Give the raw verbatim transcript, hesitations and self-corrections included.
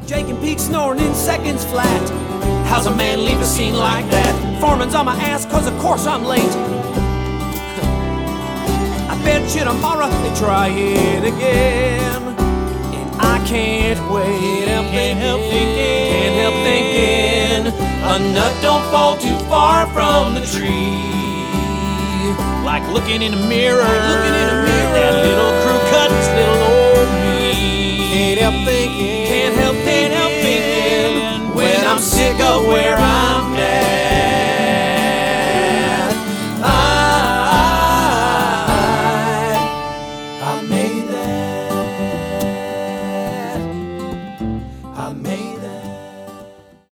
Jake and Pete snoring in seconds flat. How's a man leave a scene like that? Foreman's on my ass cause of course I'm late. I bet you tomorrow they try it again. And I can't wait. Can't help thinking, can't help thinking, a nut don't fall too far from the tree. Like looking in a mirror, like looking in a mirror. That little crew cuts little old me. Can't help thinking, can't help, can't help thinking, when I'm sick of where I'm